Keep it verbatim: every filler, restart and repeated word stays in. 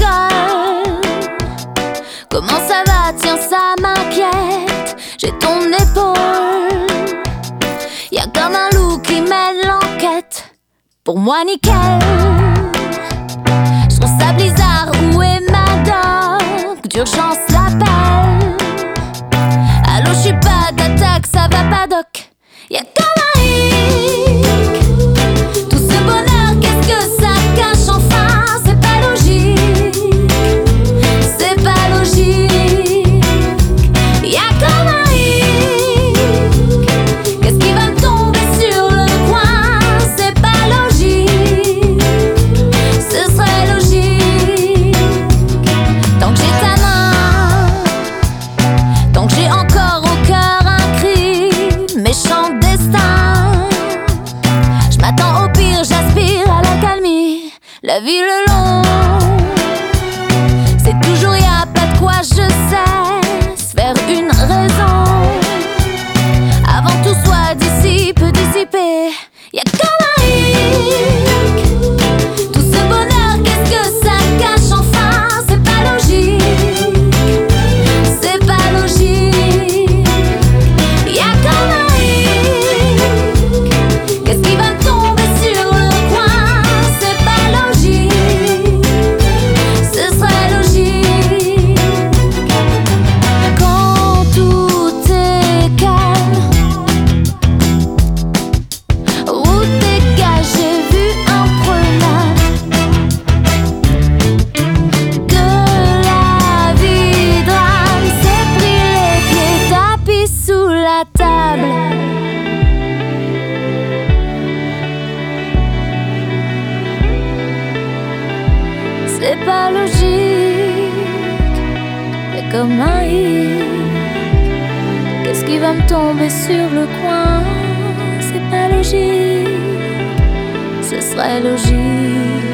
rigole. Comment ça va? Tiens, ça m'inquiète. J'ai ton épaule. Y'a comme un loup qui mène l'enquête. Pour moi, nickel. J'trouve ça bizarre, où est ma doc? D'urgence l'appelle. Allô, j'suis pas d'attaque, ça va pas doc. Y'a comme un hic. Tout ce bonheur, qu'est-ce que ça cache enfin? C'est pas logique. C'est pas logique. Y'a comme un hic. Qu'est-ce qui va me tomber sur le coin? C'est pas logique. Ce serait logique. Tant que j'ai ta main, tant que j'ai encore au cœur un cri, méchant destin. Je m'attends au pire, j'aspire à l'accalmie. La vie le long, c'est toujours y'a pas de quoi je cesse faire une raison. Avant tout soit dissipe, dissipé. Y'a comme un hic. Tout ce bonheur, qu'est-ce que ça cache enfin? C'est pas logique. C'est pas logique. Y'a comme un hic. Qu'est-ce qui va me tomber sur le coin? C'est pas logique. Ce serait logique. Quand tout est calme, route dégagée, vue imprenable, de la vie drame, c'est pris les pieds, tapis sous la table. C'est pas logique. Y'a comme un hic. Qu'est-ce qui va me tomber sur le coin? C'est pas logique. Ce serait logique.